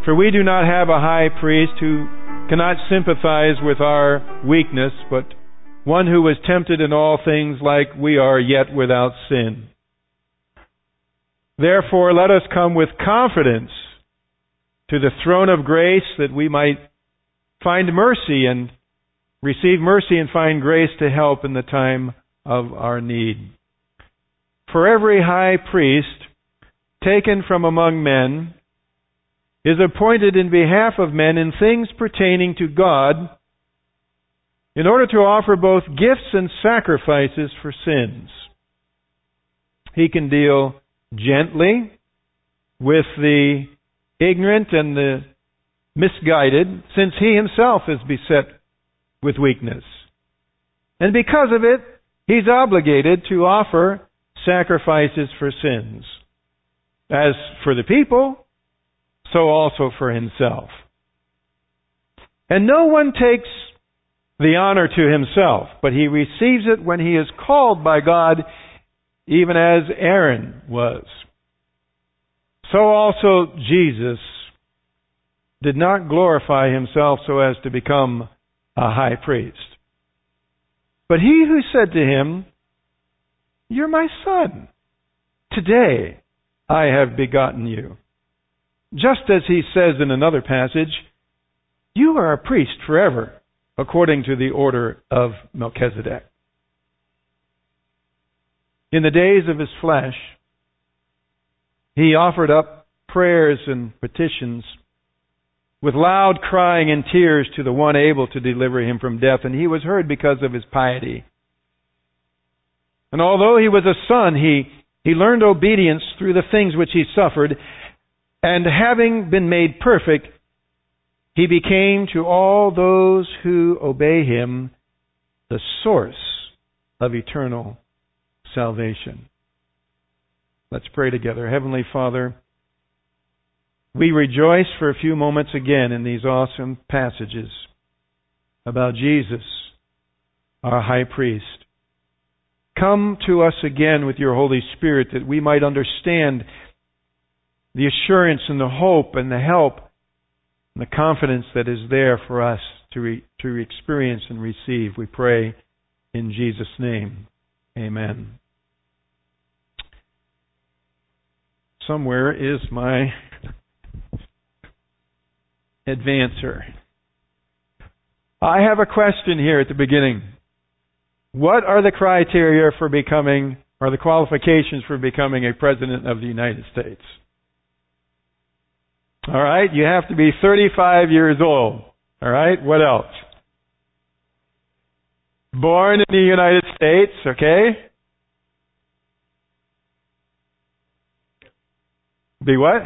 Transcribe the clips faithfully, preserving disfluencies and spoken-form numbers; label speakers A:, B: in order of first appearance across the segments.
A: For we do not have a high priest who cannot sympathize with our weakness, but one who was tempted in all things like we are, yet without sin. Therefore, let us come with confidence to the throne of grace, that we might find mercy and receive mercy and find grace to help in the time of our need. For every high priest taken from among men is appointed in behalf of men in things pertaining to God, in order to offer both gifts and sacrifices for sins. He can deal gently with the ignorant and the misguided, since he himself is beset with weakness. And because of it, he's obligated to offer sacrifices for sins. As for the people, so also for himself. And no one takes the honor to himself, but he receives it when he is called by God, even as Aaron was. So also Jesus did not glorify himself so as to become a high priest. But he who said to him, "You're my son. Today I have begotten you." Just as he says in another passage, "You are a priest forever, according to the order of Melchizedek." In the days of his flesh, he offered up prayers and petitions with loud crying and tears to the one able to deliver him from death, and he was heard because of his piety. And although he was a son, he, he learned obedience through the things which he suffered, and having been made perfect, he became to all those who obey him the source of eternal salvation. Let's pray together. Heavenly Father, we rejoice for a few moments again in these awesome passages about Jesus, our high priest. Come to us again with your Holy Spirit, that we might understand the assurance and the hope and the help and the confidence that is there for us to re- to experience and receive. We pray in Jesus' name. Amen. Somewhere is my advancer. I have a question here at the beginning. What are the criteria for becoming, or the qualifications for becoming a President of the United States? All right, you have to be thirty-five years old. All right, what else? Born in the United States, okay? Be what?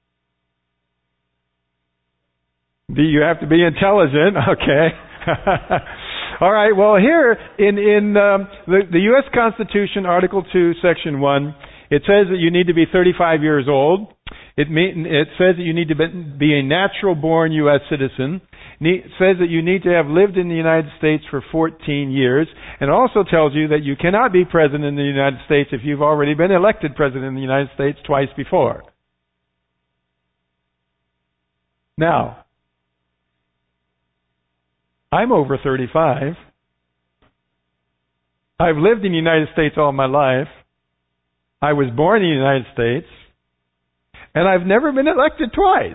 A: Be, you have to be intelligent, okay? All right, well here in, in um, the, the U S Constitution, Article two, Section one, it says that you need to be thirty-five years old. It, mean, it says that you need to be a natural-born U S citizen. It says that you need to have lived in the United States for fourteen years. And also tells you that you cannot be president in the United States if you've already been elected president in the United States twice before. Now, I'm over thirty-five. I've lived in the United States all my life. I was born in the United States. And I've never been elected twice.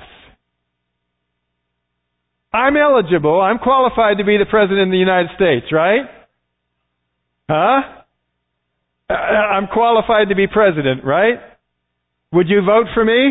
A: I'm eligible. I'm qualified to be the President of the United States, right? Huh? I'm qualified to be President, right? Would you vote for me?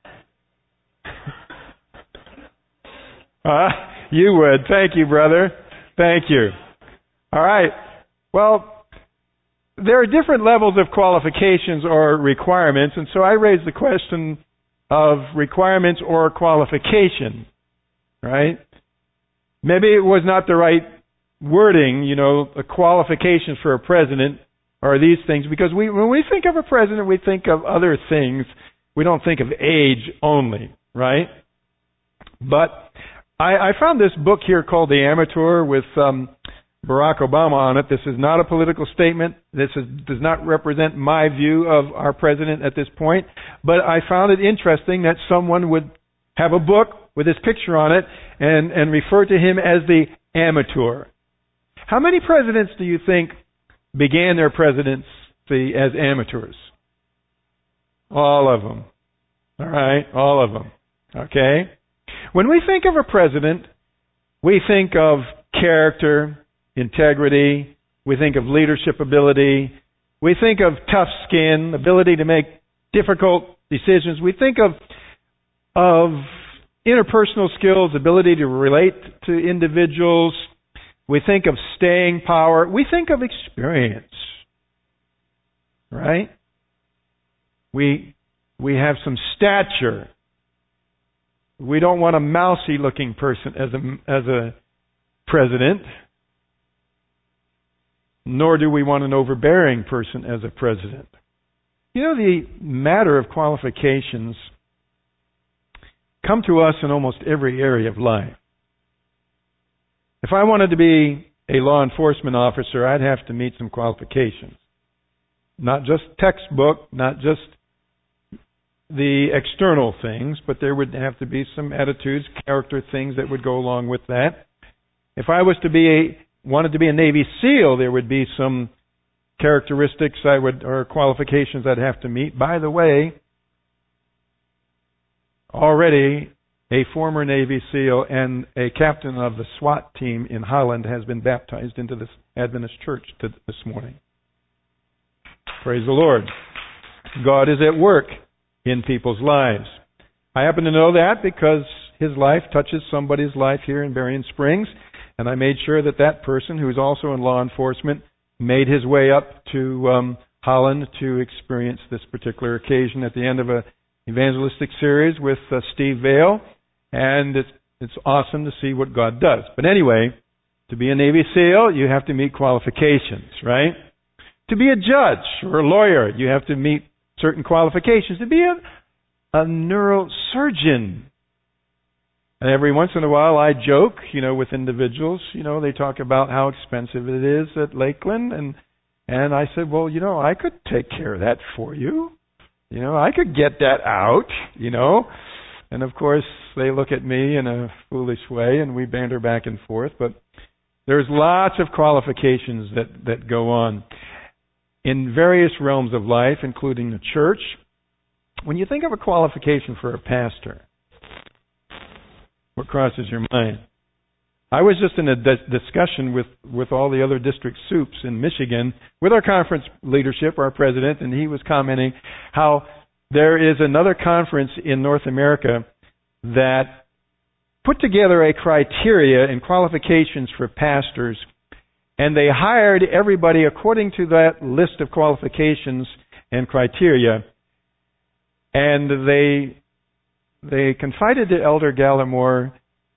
A: Huh? You would. Thank you, brother. Thank you. All right. Well, there are different levels of qualifications or requirements, and so I raised the question of requirements or qualification, right? Maybe it was not the right wording, you know, the qualifications for a president are these things, because we, when we think of a president, we think of other things. We don't think of age only, right? But I, I found this book here called The Amateur with um, Barack Obama on it. This is not a political statement. This is, does not represent my view of our president at this point. But I found it interesting that someone would have a book with his picture on it and, and refer to him as the amateur. How many presidents do you think began their presidency as amateurs? All of them. All right, all of them. Okay? When we think of a president, we think of character, integrity, we think of leadership ability, we think of tough skin, ability to make difficult decisions. We think of of interpersonal skills, ability to relate to individuals. We think of staying power. We think of experience. Right? We we have some stature. We don't want a mousy looking person as a as a president. Nor do we want an overbearing person as a president. You know, the matter of qualifications come to us in almost every area of life. If I wanted to be a law enforcement officer, I'd have to meet some qualifications. Not just textbook, not just the external things, but there would have to be some attitudes, character things that would go along with that. If I was to be a wanted to be a Navy SEAL, there would be some characteristics I would or qualifications I'd have to meet. By the way, already a former Navy SEAL and a captain of the SWAT team in Holland has been baptized into this Adventist church to this morning. Praise the Lord. God is at work in people's lives. I happen to know that because his life touches somebody's life here in Berrien Springs, and I made sure that that person, who's also in law enforcement, made his way up to um, Holland to experience this particular occasion at the end of a evangelistic series with uh, Steve Vail, and it's, it's awesome to see what God does. But anyway, to be a Navy SEAL, you have to meet qualifications, right? To be a judge or a lawyer, you have to meet certain qualifications. To be a, a neurosurgeon. And every once in a while I joke, you know, with individuals, you know, they talk about how expensive it is at Lakeland, and and I said, well, you know, I could take care of that for you. You know, I could get that out, you know. And of course, they look at me in a foolish way, and we banter back and forth. But there's lots of qualifications that, that go on in various realms of life, including the church. When you think of a qualification for a pastor, what crosses your mind? I was just in a di- discussion with, with all the other district soups in Michigan with our conference leadership, our president, and he was commenting how there is another conference in North America that put together a criteria and qualifications for pastors, and they hired everybody according to that list of qualifications and criteria, and they they confided to Elder Gallimore.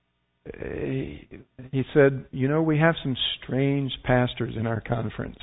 A: He said, you know, we have some strange pastors in our conference.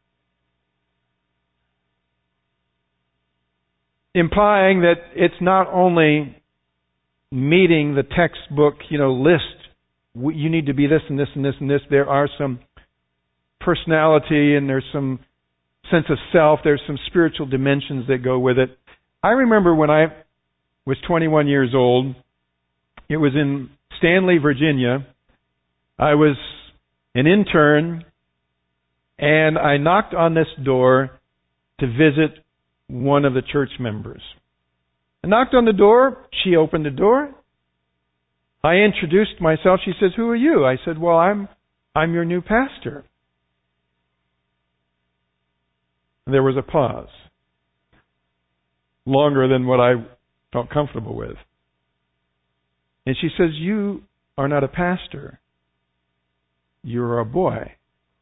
A: Implying that it's not only meeting the textbook, you know, list, you need to be this and this and this and this. There are some personality and there's some sense of self. There's some spiritual dimensions that go with it. I remember when I was twenty-one years old, it was in Stanley, Virginia. I was an intern, and I knocked on this door to visit one of the church members. I knocked on the door. She opened the door. I introduced myself. She says, "Who are you?" I said, "Well, I'm I'm your new pastor." There was a pause, longer than what I felt comfortable with. And she says, "You are not a pastor. You're a boy."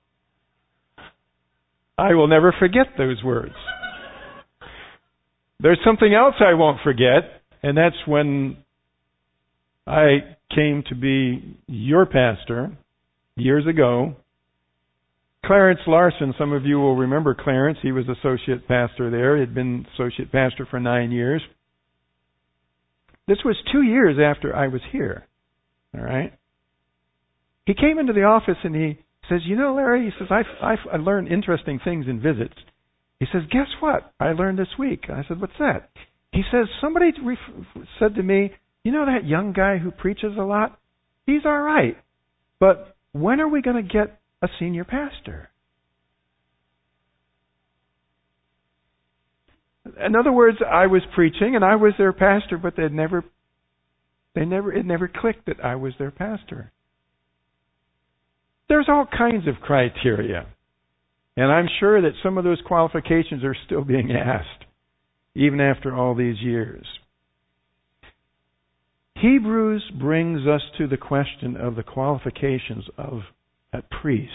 A: I will never forget those words. There's something else I won't forget, and that's when I came to be your pastor years ago. Clarence Larson, some of you will remember Clarence. He was associate pastor there. He had been associate pastor for nine years. This was two years after I was here. All right? He came into the office and he says, "You know, Larry," he says, I, I, I learned interesting things in visits. He says, "Guess what I learned this week?" I said, "What's that?" He says, "Somebody ref- said to me, you know that young guy who preaches a lot? He's all right. But when are we going to get a senior pastor? In other words, I was preaching and I was their pastor, but they never, they never, it never clicked that I was their pastor. There's all kinds of criteria. And I'm sure that some of those qualifications are still being asked, even after all these years. Hebrews brings us to the question of the qualifications of a priest.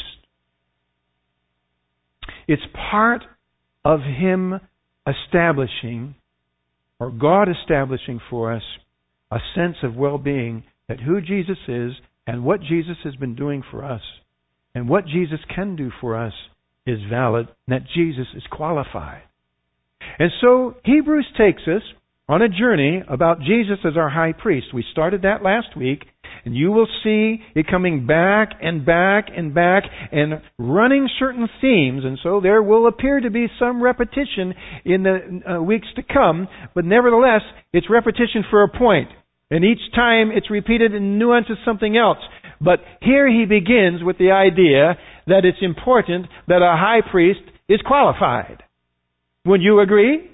A: It's part of Him establishing, or God establishing for us, a sense of well-being that who Jesus is and what Jesus has been doing for us and what Jesus can do for us is valid, and that Jesus is qualified. And so Hebrews takes us on a journey about Jesus as our high priest. We started that last week, and you will see it coming back and back and back and running certain themes. And so there will appear to be some repetition in the uh, weeks to come, but nevertheless, it's repetition for a point. And each time it's repeated in nuance of something else. But here he begins with the idea that it's important that a high priest is qualified. Would you agree?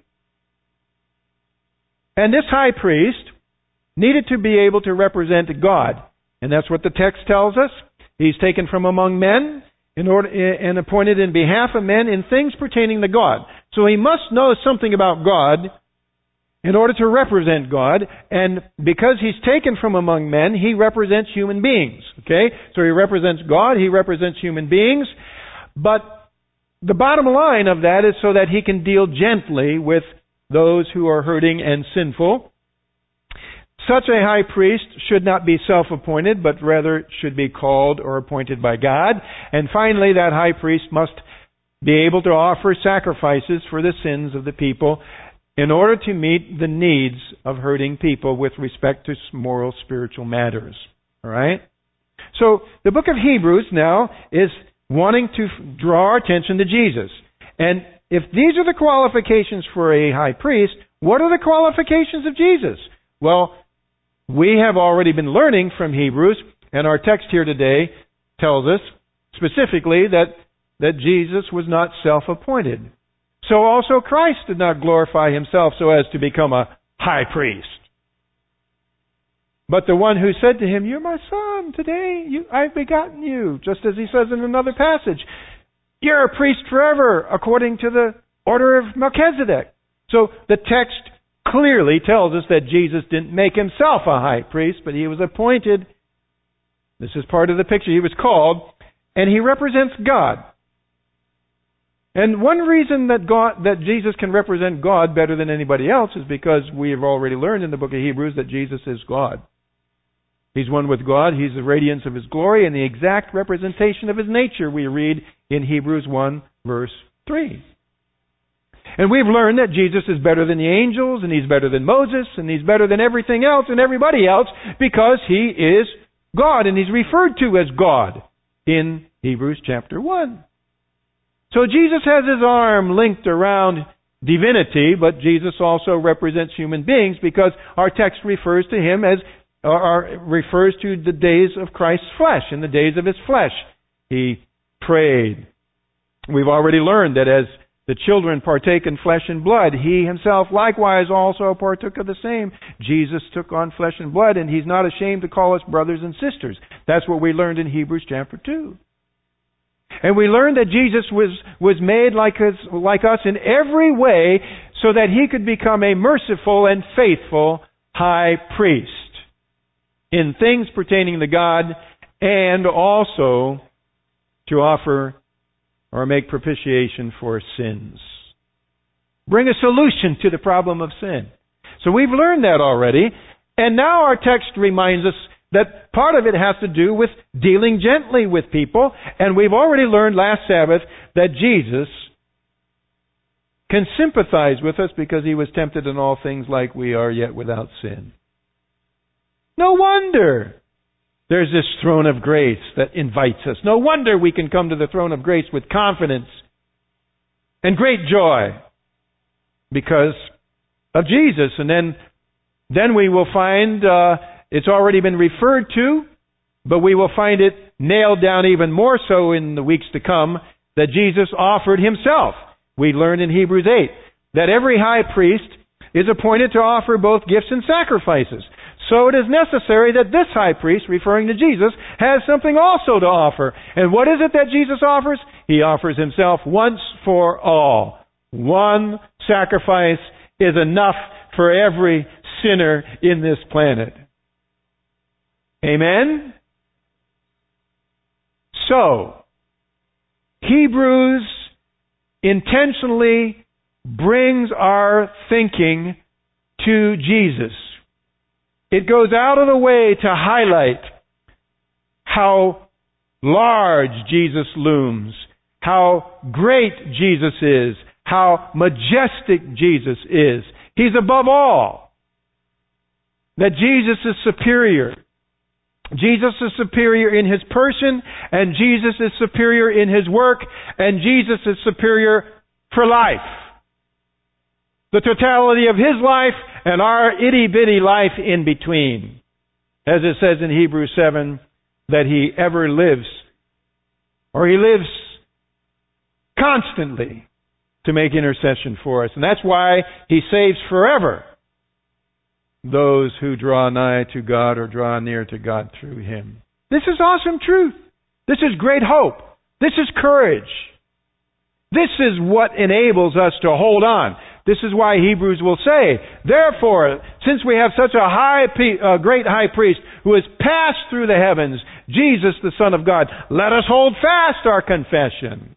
A: And this high priest needed to be able to represent God. And that's what the text tells us. He's taken from among men in order, and appointed in behalf of men in things pertaining to God. So he must know something about God in order to represent God. And because he's taken from among men, he represents human beings. Okay? So he represents God, he represents human beings. But the bottom line of that is so that he can deal gently with those who are hurting and sinful. Such a high priest should not be self-appointed, but rather should be called or appointed by God. And finally, that high priest must be able to offer sacrifices for the sins of the people in order to meet the needs of hurting people with respect to moral, spiritual matters. All right? So, the book of Hebrews now is wanting to draw our attention to Jesus. And if these are the qualifications for a high priest, what are the qualifications of Jesus? Well, we have already been learning from Hebrews, and our text here today tells us specifically that, that Jesus was not self-appointed. So also Christ did not glorify himself so as to become a high priest. But the one who said to him, "You're my son, today you, I've begotten you," just as he says in another passage, "You're a priest forever, according to the order of Melchizedek." So the text clearly tells us that Jesus didn't make himself a high priest, but he was appointed. This is part of the picture. He was called, and he represents God. And one reason that God, that Jesus can represent God better than anybody else is because we have already learned in the book of Hebrews that Jesus is God. He's one with God. He's the radiance of His glory and the exact representation of His nature, we read in Hebrews one, verse three. And we've learned that Jesus is better than the angels, and He's better than Moses, and He's better than everything else and everybody else because He is God, and He's referred to as God in Hebrews chapter one. So Jesus has His arm linked around divinity, but Jesus also represents human beings because our text refers to Him as Or refers to the days of Christ's flesh. In the days of His flesh, He prayed. We've already learned that as the children partake in flesh and blood, He Himself likewise also partook of the same. Jesus took on flesh and blood, and He's not ashamed to call us brothers and sisters. That's what we learned in Hebrews chapter two. And we learned that Jesus was, was made like us, like us in every way so that He could become a merciful and faithful high priest in things pertaining to God, and also to offer or make propitiation for sins. Bring a solution to the problem of sin. So we've learned that already, and now our text reminds us that part of it has to do with dealing gently with people, and we've already learned last Sabbath that Jesus can sympathize with us because He was tempted in all things like we are, yet without sin. No wonder there's this throne of grace that invites us. No wonder we can come to the throne of grace with confidence and great joy because of Jesus. And then then we will find uh, it's already been referred to, but we will find it nailed down even more so in the weeks to come, that Jesus offered Himself. We learn in Hebrews eight that every high priest is appointed to offer both gifts and sacrifices. So it is necessary that this high priest, referring to Jesus, has something also to offer. And what is it that Jesus offers? He offers Himself once for all. One sacrifice is enough for every sinner in this planet. Amen? So, Hebrews intentionally brings our thinking to Jesus. It goes out of the way to highlight how large Jesus looms, how great Jesus is, how majestic Jesus is. He's above all. That Jesus is superior. Jesus is superior in His person, and Jesus is superior in His work, and Jesus is superior for life. The totality of His life and our itty-bitty life in between. As it says in Hebrews seven, that He ever lives, or He lives constantly to make intercession for us. And that's why He saves forever those who draw nigh to God or draw near to God through Him. This is awesome truth. This is great hope. This is courage. This is what enables us to hold on. This is why Hebrews will say, therefore, since we have such a high, uh, great high priest who has passed through the heavens, Jesus the Son of God, let us hold fast our confession.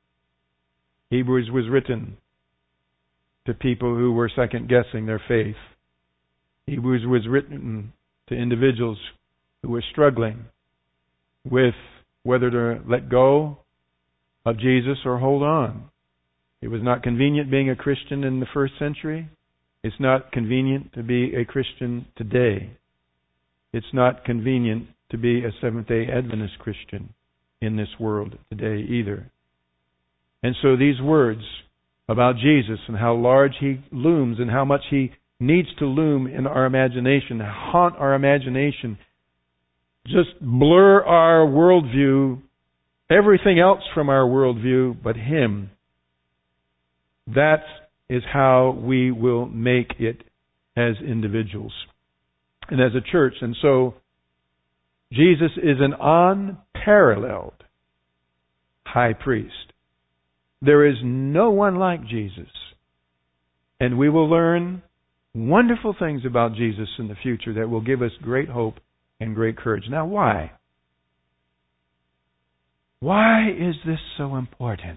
A: Hebrews was written to people who were second-guessing their faith. Hebrews was written to individuals who were struggling with whether to let go of Jesus or hold on. It was not convenient being a Christian in the first century. It's not convenient to be a Christian today. It's not convenient to be a Seventh-day Adventist Christian in this world today either. And so these words about Jesus and how large He looms and how much He needs to loom in our imagination, haunt our imagination, just blur our worldview, everything else from our worldview but Him. That is how we will make it as individuals and as a church. And so Jesus is an unparalleled high priest. There is no one like Jesus. And we will learn wonderful things about Jesus in the future that will give us great hope and great courage. Now, why? Why is this so important?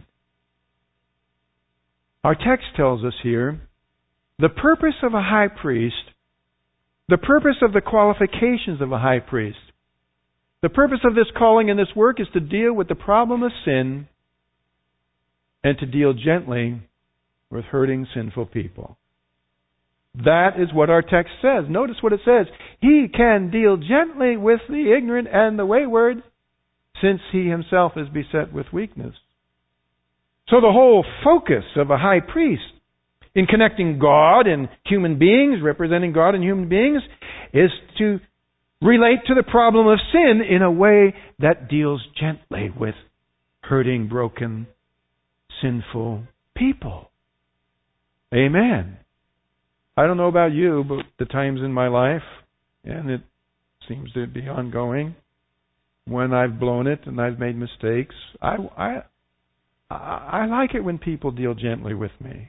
A: Our text tells us here, the purpose of a high priest, the purpose of the qualifications of a high priest, the purpose of this calling and this work is to deal with the problem of sin and to deal gently with hurting sinful people. That is what our text says. Notice what it says. He can deal gently with the ignorant and the wayward, since He Himself is beset with weakness. So the whole focus of a high priest in connecting God and human beings, representing God and human beings, is to relate to the problem of sin in a way that deals gently with hurting, broken, sinful people. Amen. I don't know about you, but the times in my life, and it seems to be ongoing, when I've blown it and I've made mistakes, I, I, I like it when people deal gently with me.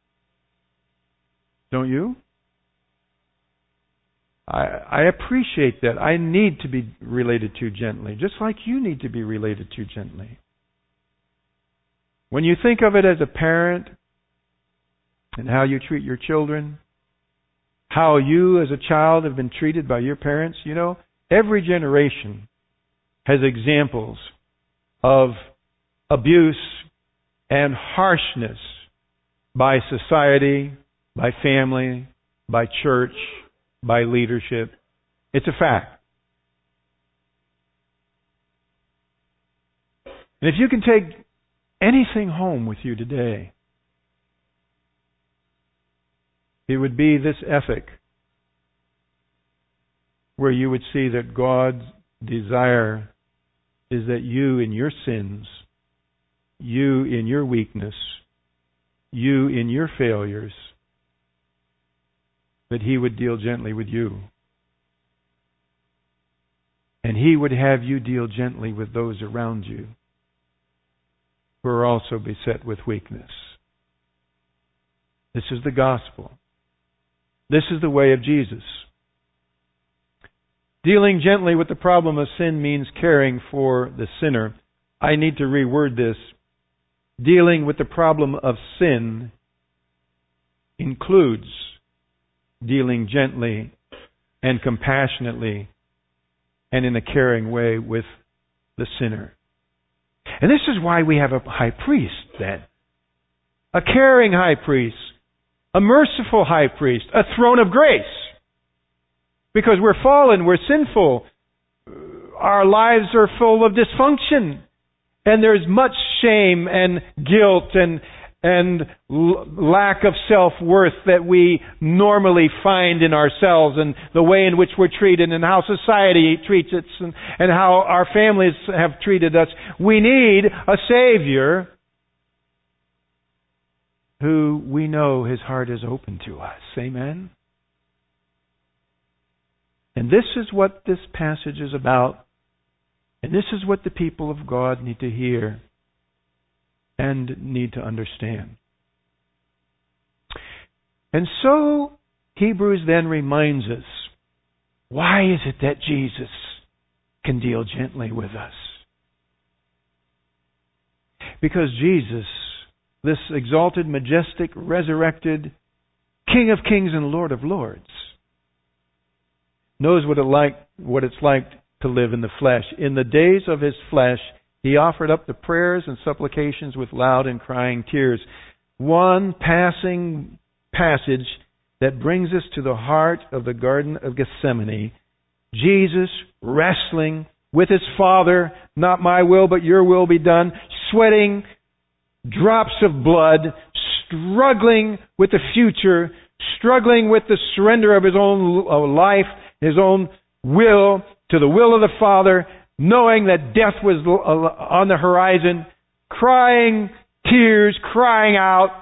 A: Don't you? I, I appreciate that. I need to be related to gently, just like you need to be related to gently. When you think of it as a parent and how you treat your children, how you as a child have been treated by your parents, you know, every generation has examples of abuse and harshness by society, by family, by church, by leadership. It's a fact. And if you can take anything home with you today, it would be this ethic where you would see that God's desire is that you in your sins, you in your weakness, you in your failures, that He would deal gently with you. And He would have you deal gently with those around you who are also beset with weakness. This is the gospel. This is the way of Jesus. Dealing gently with the problem of sin means caring for the sinner. I need to reword this. Dealing with the problem of sin includes dealing gently and compassionately and in a caring way with the sinner. And this is why we have a high priest then. A caring high priest. A merciful high priest. A throne of grace. Because we're fallen, we're sinful. Our lives are full of dysfunction. And there's much shame and guilt and and l- lack of self-worth that we normally find in ourselves, and the way in which we're treated and how society treats us and, and how our families have treated us. We need a Savior who we know His heart is open to us. Amen? And this is what this passage is about. And this is what the people of God need to hear and need to understand. And so, Hebrews then reminds us, why is it that Jesus can deal gently with us? Because Jesus, this exalted, majestic, resurrected King of kings and Lord of lords, knows what it like what it's like to live in the flesh. In the days of His flesh, He offered up the prayers and supplications with loud and crying tears. One passing passage that brings us to the heart of the Garden of Gethsemane. Jesus wrestling with His Father, not my will but your will be done, sweating drops of blood, struggling with the future, struggling with the surrender of His own life, His own will to the will of the Father, knowing that death was on the horizon, crying tears, crying out.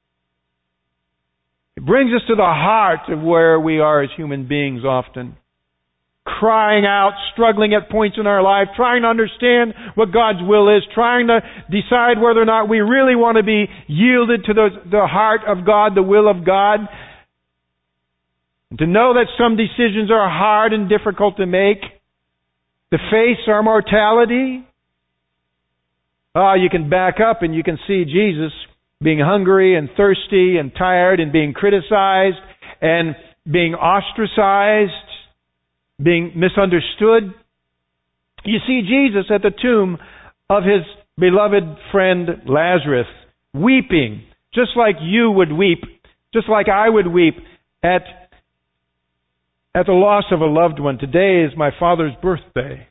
A: It brings us to the heart of where we are as human beings often. Crying out, struggling at points in our life, trying to understand what God's will is, trying to decide whether or not we really want to be yielded to the, the heart of God, the will of God. And to know that some decisions are hard and difficult to make. To face our mortality. Ah, oh, you can back up and you can see Jesus being hungry and thirsty and tired and being criticized and being ostracized, being misunderstood. You see Jesus at the tomb of His beloved friend Lazarus, weeping, just like you would weep, just like I would weep at At the loss of a loved one. Today is my father's birthday.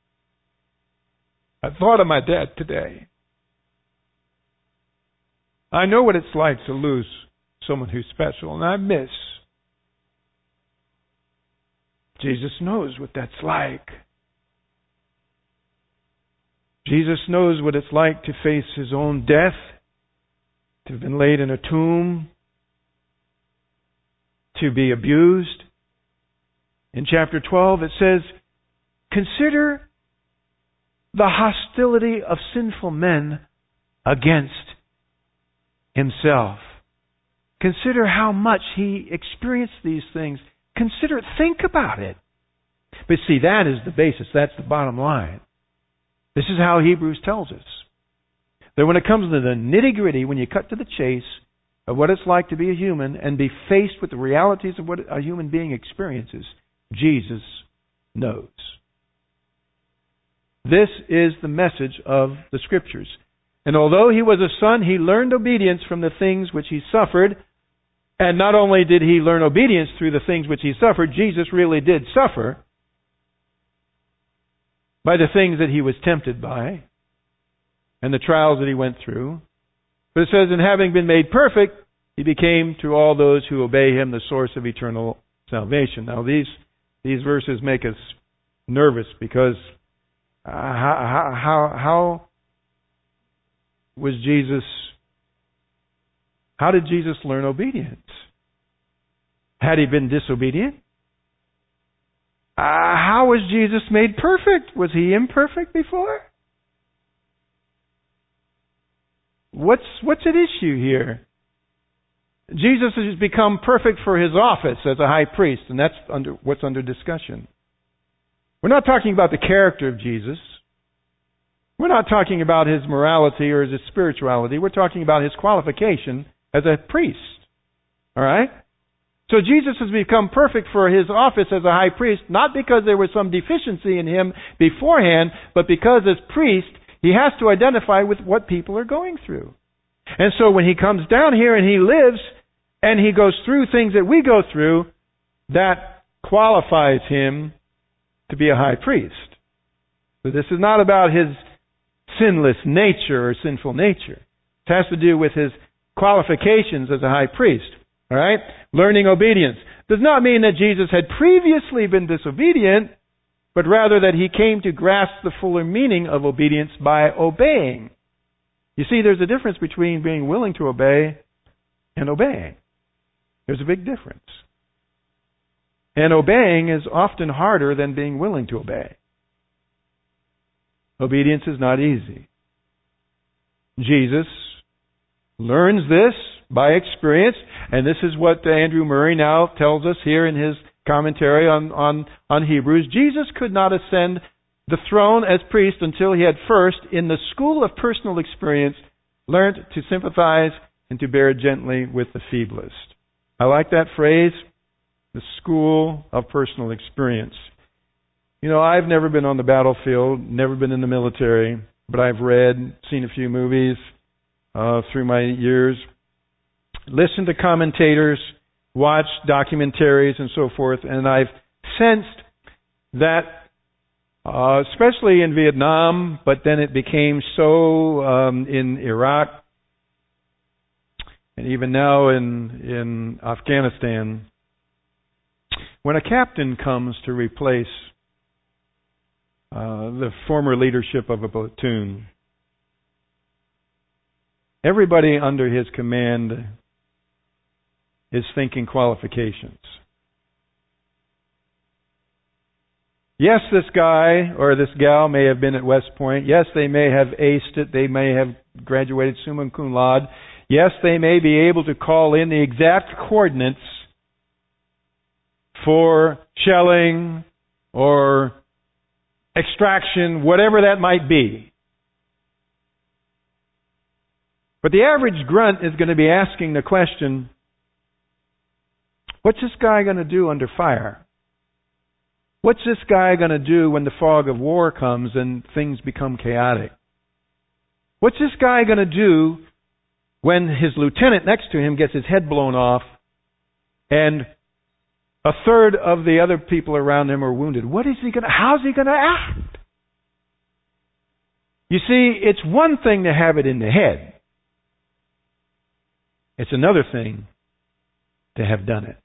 A: I thought of my dad today. I know what it's like to lose someone who's special, and I miss. Jesus knows what that's like. Jesus knows what it's like to face His own death, to have been laid in a tomb, to be abused. In chapter twelve it says, consider the hostility of sinful men against Himself. Consider how much He experienced these things. Consider, think about it. But see, that is the basis. That's the bottom line. This is how Hebrews tells us. That when it comes to the nitty-gritty, when you cut to the chase of what it's like to be a human and be faced with the realities of what a human being experiences, Jesus knows. This is the message of the Scriptures. And although He was a son, He learned obedience from the things which He suffered. And not only did He learn obedience through the things which He suffered, Jesus really did suffer by the things that He was tempted by and the trials that He went through. But it says, and having been made perfect, He became to all those who obey Him the source of eternal salvation. Now these these verses make us nervous because uh, how, how, how was Jesus, how did Jesus learn obedience? Had he been disobedient? Uh, how was Jesus made perfect? Was he imperfect before? What's what's at issue here? Jesus has become perfect for his office as a high priest, and that's under what's under discussion. We're not talking about the character of Jesus. We're not talking about his morality or his spirituality. We're talking about his qualification as a priest. All right? So Jesus has become perfect for his office as a high priest, not because there was some deficiency in him beforehand, but because as priest, he has to identify with what people are going through. And so when he comes down here and he lives and he goes through things that we go through, that qualifies him to be a high priest. So this is not about his sinless nature or sinful nature. It has to do with his qualifications as a high priest. All right? Learning obedience does not mean that Jesus had previously been disobedient, but rather that he came to grasp the fuller meaning of obedience by obeying. You see, there's a difference between being willing to obey and obeying. There's a big difference. And obeying is often harder than being willing to obey. Obedience is not easy. Jesus learns this by experience, and this is what Andrew Murray now tells us here in his commentary on, on, on Hebrews. Jesus could not ascend the throne as priest until he had first, in the school of personal experience, learned to sympathize and to bear gently with the feeblest. I like that phrase, the school of personal experience. You know, I've never been on the battlefield, never been in the military, but I've read, seen a few movies uh, through my years, listened to commentators, watched documentaries and so forth, and I've sensed that, uh, especially in Vietnam, but then it became so um, in Iraq, and even now in in Afghanistan, when a captain comes to replace uh, the former leadership of a platoon, everybody under his command is thinking qualifications. Yes, this guy or this gal may have been at West Point. Yes, they may have aced it. They may have graduated summa cum laude. Yes, they may be able to call in the exact coordinates for shelling or extraction, whatever that might be. But the average grunt is going to be asking the question, what's this guy going to do under fire? What's this guy going to do when the fog of war comes and things become chaotic? What's this guy going to do when his lieutenant next to him gets his head blown off and a third of the other people around him are wounded? What is he going to, how's he going to act? You see, it's one thing to have it in the head. It's another thing to have done it.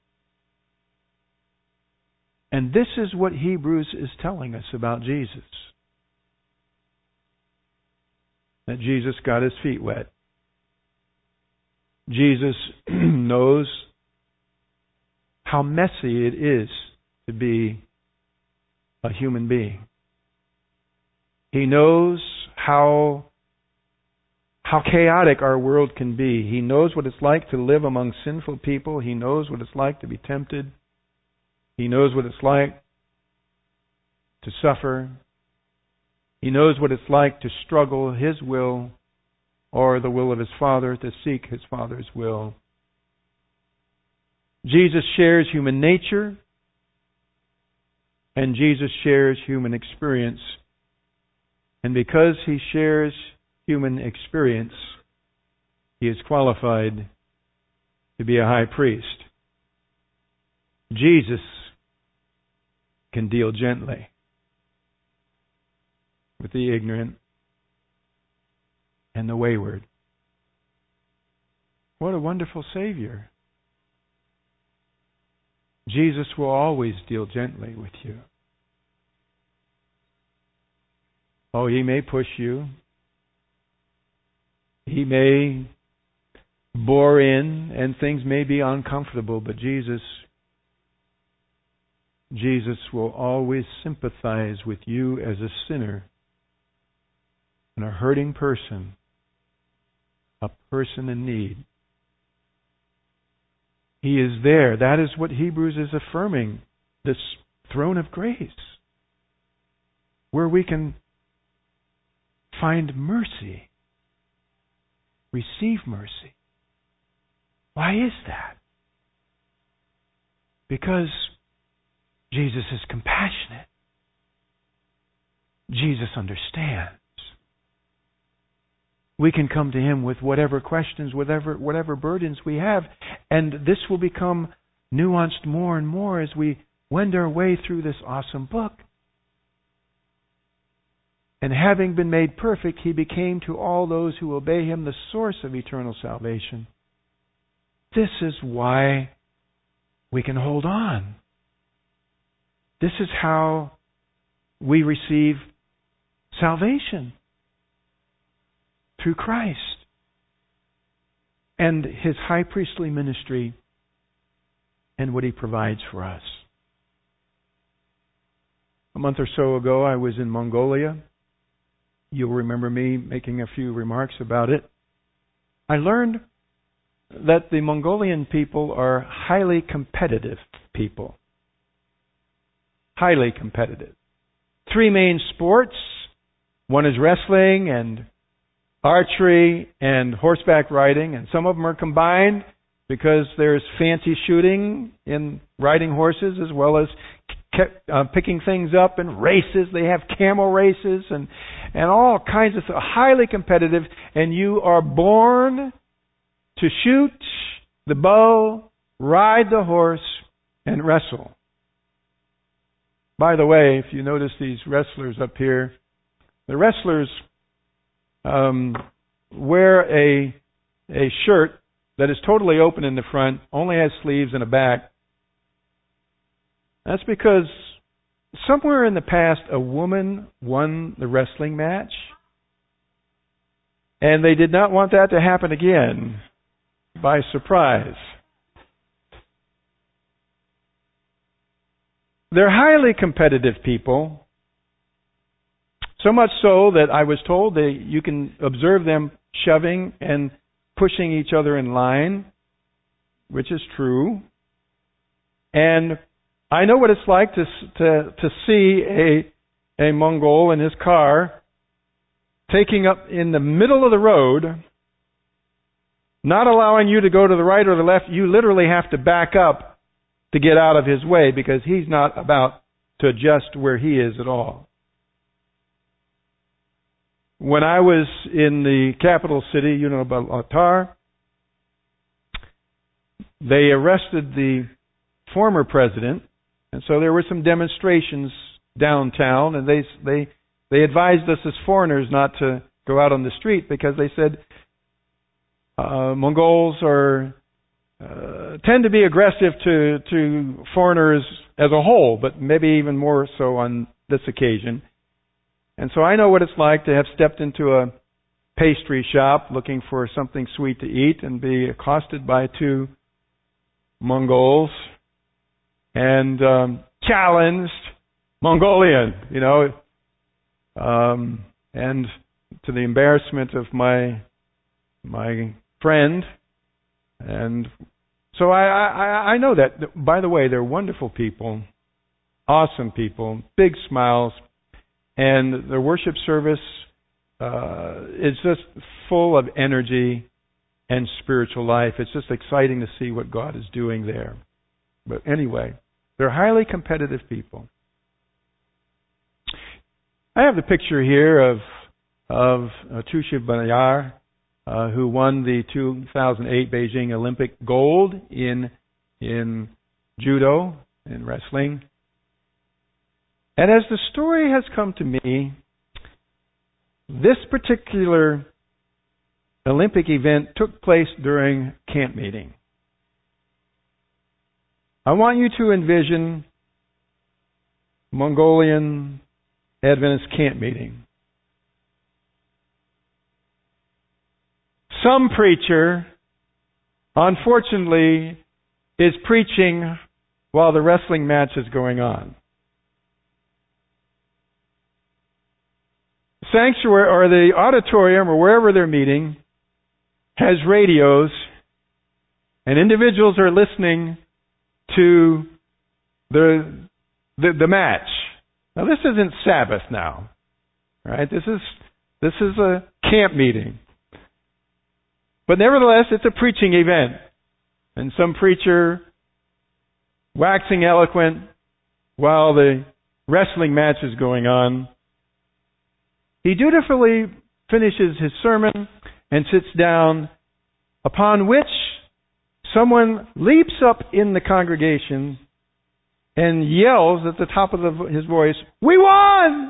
A: And this is what Hebrews is telling us about Jesus. That Jesus got his feet wet. Jesus knows how messy it is to be a human being. He knows how how chaotic our world can be. He knows what it's like to live among sinful people. He knows what it's like to be tempted. He knows what it's like to suffer. He knows what it's like to struggle his will or the will of his Father, to seek his Father's will. Jesus shares human nature, and Jesus shares human experience. And because he shares human experience, he is qualified to be a high priest. Jesus can deal gently with the ignorant and the wayward. What a wonderful Savior. Jesus will always deal gently with you. Oh, He may push you. He may bore in, and things may be uncomfortable, but Jesus, Jesus will always sympathize with you as a sinner and a hurting person, a person in need. He is there. That is what Hebrews is affirming, this throne of grace, where we can find mercy, receive mercy. Why is that? Because Jesus is compassionate. Jesus understands. We can come to Him with whatever questions, whatever whatever burdens we have, and this will become nuanced more and more as we wend our way through this awesome book. And having been made perfect, He became to all those who obey Him the source of eternal salvation. This is why we can hold on. This is how we receive salvation. Through Christ and His high priestly ministry and what He provides for us. A month or so ago, I was in Mongolia. You'll remember me making a few remarks about it. I learned that the Mongolian people are highly competitive people. Highly competitive. Three main sports. One is wrestling and archery and horseback riding, and some of them are combined because there's fancy shooting in riding horses as well as kept, uh, picking things up in races. They have camel races and and all kinds of stuff. Highly competitive, and you are born to shoot the bow, ride the horse, and wrestle. By the way, if you notice these wrestlers up here, the wrestlers um, wear a a shirt that is totally open in the front, only has sleeves and a back. That's because somewhere in the past a woman won the wrestling match, and they did not want that to happen again by surprise. They're highly competitive people, so much so that I was told that you can observe them shoving and pushing each other in line, which is true. And I know what it's like to to to see a a Mongol in his car taking up in the middle of the road, not allowing you to go to the right or the left. You literally have to back up to get out of his way because he's not about to adjust where he is at all. When I was in the capital city, Ulaanbaatar, they arrested the former president, and so there were some demonstrations downtown, and they they they advised us as foreigners not to go out on the street because they said uh, Mongols are uh, tend to be aggressive to to foreigners as a whole, but maybe even more so on this occasion. And so I know what it's like to have stepped into a pastry shop looking for something sweet to eat and be accosted by two Mongols and um, challenged Mongolian, you know, um, and to the embarrassment of my my friend. And so I, I, I know that. By the way, they're wonderful people, awesome people, big smiles, and their worship service uh, is just full of energy and spiritual life. It's just exciting to see what God is doing there. But anyway, they're highly competitive people. I have the picture here of of uh, Tusha Bayar, uh, who won the two thousand eight Beijing Olympic gold in in judo, in wrestling. And as the story has come to me, this particular Olympic event took place during camp meeting. I want you to envision Mongolian Adventist camp meeting. Some preacher, unfortunately, is preaching while the wrestling match is going on. Sanctuary or the auditorium or wherever they're meeting has radios, and individuals are listening to the the, the match. Now this isn't Sabbath now, right? This is this is a camp meeting, but nevertheless, it's a preaching event, and some preacher waxing eloquent while the wrestling match is going on. He dutifully finishes his sermon and sits down, upon which someone leaps up in the congregation and yells at the top of the, his voice, "We won!"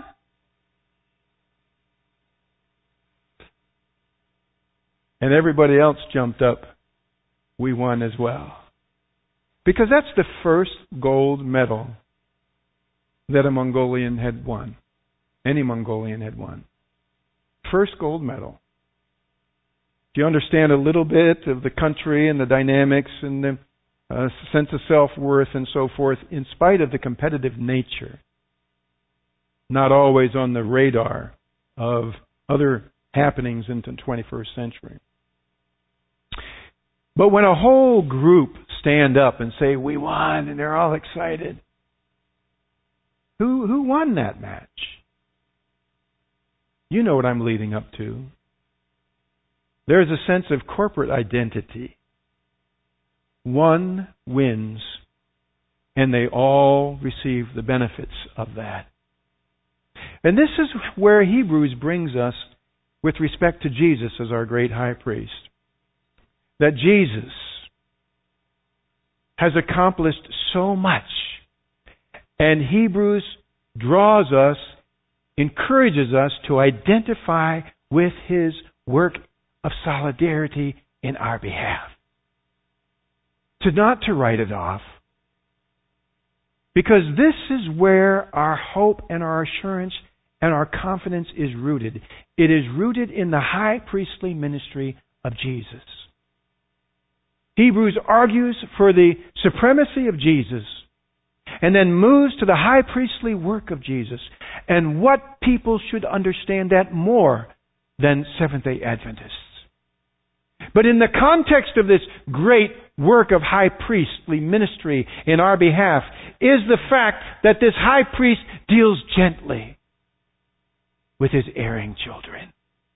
A: And everybody else jumped up. We won as well. Because that's the first gold medal that a Mongolian had won. Any Mongolian had won. First gold medal. If you understand a little bit of the country and the dynamics and the uh, sense of self-worth and so forth, in spite of the competitive nature, not always on the radar of other happenings in the twenty-first century. But when a whole group stand up and say, "We won," and they're all excited, who who won that match? You know what I'm leading up to. There's a sense of corporate identity. One wins, and they all receive the benefits of that. And this is where Hebrews brings us with respect to Jesus as our great high priest. That Jesus has accomplished so much. And Hebrews draws us, encourages us to identify with His work of solidarity in our behalf. To not to write it off. Because this is where our hope and our assurance and our confidence is rooted. It is rooted in the high priestly ministry of Jesus. Hebrews argues for the supremacy of Jesus and then moves to the high priestly work of Jesus and what people should understand that more than Seventh-day Adventists. But in the context of this great work of high priestly ministry in our behalf is the fact that this high priest deals gently with his erring children.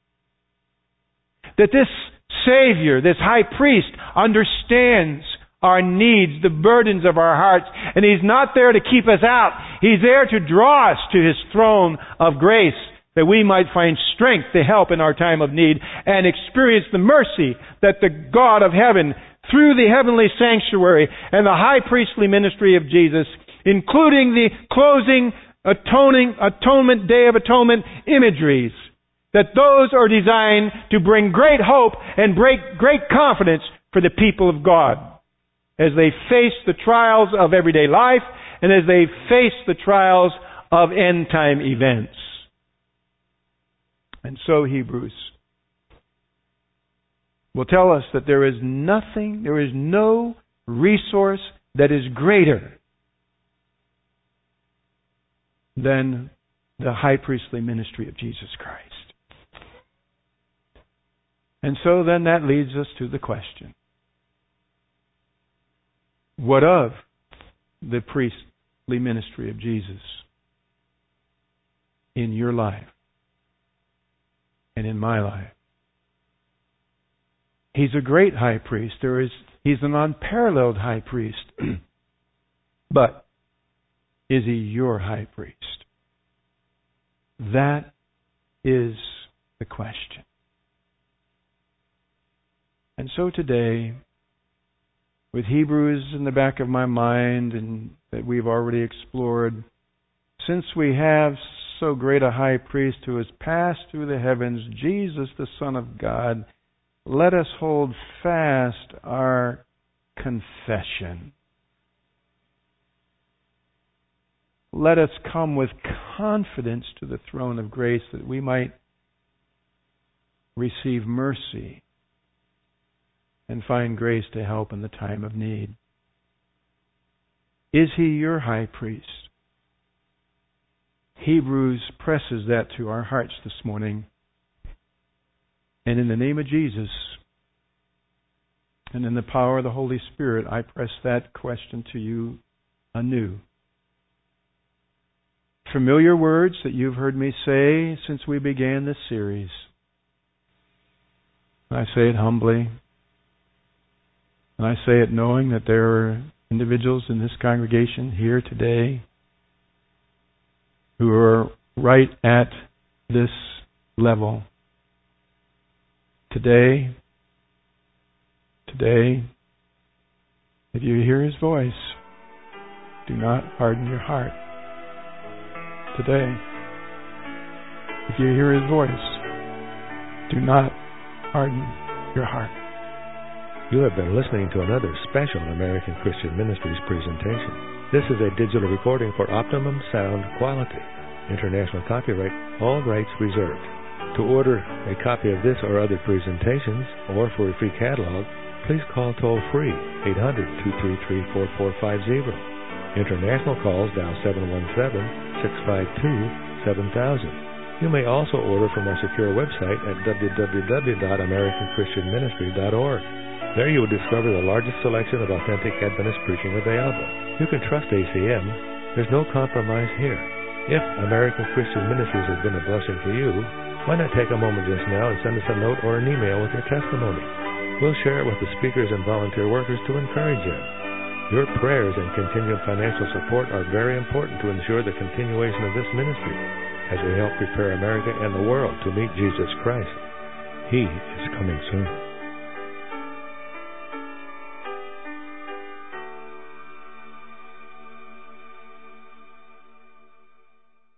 A: That this Savior, this high priest, understands our needs, the burdens of our hearts, and He's not there to keep us out. He's there to draw us to His throne of grace, that we might find strength to help in our time of need and experience the mercy that the God of heaven, through the heavenly sanctuary and the high priestly ministry of Jesus, including the closing atoning atonement day of atonement imageries, that those are designed to bring great hope and great, great confidence for the people of God as they face the trials of everyday life and as they face the trials of end-time events. And so Hebrews will tell us that there is nothing, there is no resource that is greater than the high priestly ministry of Jesus Christ. And so then that leads us to the question, what of the priestly ministry of Jesus in your life and in my life? He's a great high priest. There is, he's an unparalleled high priest. But is he your high priest? That is the question. And so today, with Hebrews in the back of my mind and that we've already explored, since we have so great a high priest who has passed through the heavens, Jesus the Son of God, let us hold fast our confession. let us come with confidence to the throne of grace that we might receive mercy and find grace to help in the time of need. Is He your high priest? Hebrews presses that to our hearts this morning. And in the name of Jesus and in the power of the Holy Spirit, I press that question to you anew. Familiar words that you've heard me say since we began this series. I say it humbly. And I say it knowing that there are individuals in this congregation here today who are right at this level. Today, today, if you hear His voice, do not harden your heart. Today, if you hear His voice, do not harden your heart.
B: You have been listening to another special American Christian Ministries presentation. This is a digital recording for optimum sound quality. International copyright, all rights reserved. To order a copy of this or other presentations, or for a free catalog, please call toll-free eight hundred, two three three, four four five zero. International calls dial seven one seven, six five two, seven thousand. You may also order from our secure website at w w w dot american christian ministry dot org. There you will discover the largest selection of authentic Adventist preaching available. You can trust A C M. There's no compromise here. If American Christian Ministries has been a blessing to you, why not take a moment just now and send us a note or an email with your testimony? We'll share it with the speakers and volunteer workers to encourage them. Your prayers and continued financial support are very important to ensure the continuation of this ministry as we help prepare America and the world to meet Jesus Christ. He is coming soon.